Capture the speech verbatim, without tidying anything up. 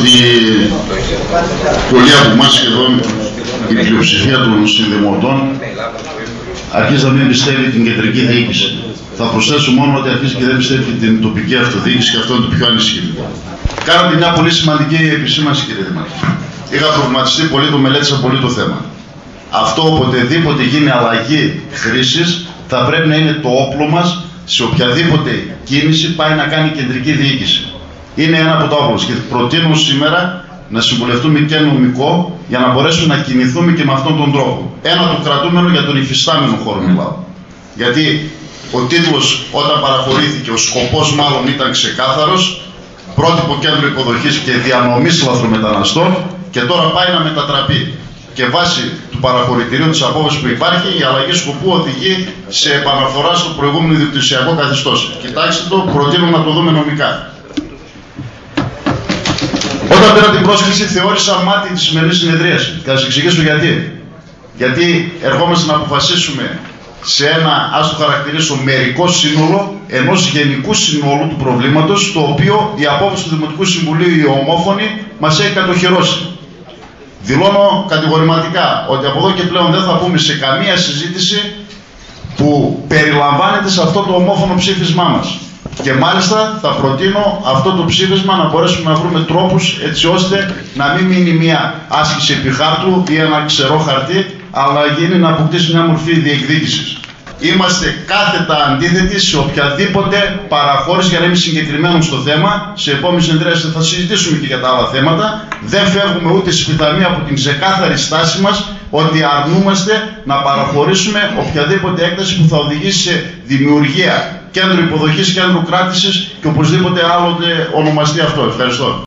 ότι πολλοί από εμάς, σχεδόν η πλειοψηφία των συνδημοτών, αρχίζει να μην πιστεύει την κεντρική διοίκηση. Θα προσθέσω μόνο ότι αρχίζει και δεν πιστεύει την τοπική αυτοδιοίκηση και αυτό είναι το πιο ανησυχητικό. Κάνατε μια πολύ σημαντική επισήμανση, κύριε Δήμαρχε. Είχα προβληματιστεί πολύ, το μελέτησα πολύ το θέμα. Αυτό οποτεδήποτε γίνει αλλαγή χρήσης θα πρέπει να είναι το όπλο μας σε οποιαδήποτε κίνηση πάει να κάνει η κεντρική διοίκηση. Είναι ένα από τα όπλα και προτείνω σήμερα να συμβουλευτούμε και νομικό για να μπορέσουμε να κινηθούμε και με αυτόν τον τρόπο. Ένα το κρατούμενο για τον υφιστάμενο χώρο μιλάω. Γιατί ο τίτλος όταν παραχωρήθηκε, ο σκοπός μάλλον ήταν ξεκάθαρος, πρότυπο κέντρο υποδοχής και διανομής λαθρομεταναστών και τώρα πάει να μετατραπεί. Και βάσει του παραχωρητηρίου της απόφασης που υπάρχει, η αλλαγή σκοπού οδηγεί σε επαναφορά στο προηγούμενο ιδιοκτησιακό καθεστώς. Κοιτάξτε το, προτείνω να το δούμε νομικά. Όταν πήρα την πρόσκληση, θεώρησα μάτι τη σημερινή συνεδρίαση. Θα σας εξηγήσω γιατί. Γιατί ερχόμαστε να αποφασίσουμε σε ένα, ας το χαρακτηρίσω, μερικό σύνολο ενός γενικού συνόλου του προβλήματος, το οποίο η απόφαση του Δημοτικού Συμβουλίου, η ομόφωνη, μας έχει κατοχυρώσει. Δηλώνω κατηγορηματικά ότι από εδώ και πλέον δεν θα πούμε σε καμία συζήτηση που περιλαμβάνεται σε αυτό το ομόφωνο ψήφισμά μας. Και μάλιστα θα προτείνω αυτό το ψήφισμα να μπορέσουμε να βρούμε τρόπους έτσι ώστε να μην μείνει μια άσκηση επιχάρτου ή ένα ξερό χαρτί, αλλά γίνει να αποκτήσει μια μορφή διεκδίκησης. Είμαστε κάθετα αντίθετοι σε οποιαδήποτε παραχώρηση, για να είμαι συγκεκριμένο στο θέμα. Σε επόμενη συνεδρίαση θα συζητήσουμε και για τα άλλα θέματα. Δεν φεύγουμε ούτε σπιθαμή από την ξεκάθαρη στάση μας ότι αρνούμαστε να παραχωρήσουμε οποιαδήποτε έκταση που θα οδηγήσει σε δημιουργία κέντρου υποδοχής, κέντρου κράτησης και οπωσδήποτε άλλοτε ονομαστεί αυτό. Ευχαριστώ.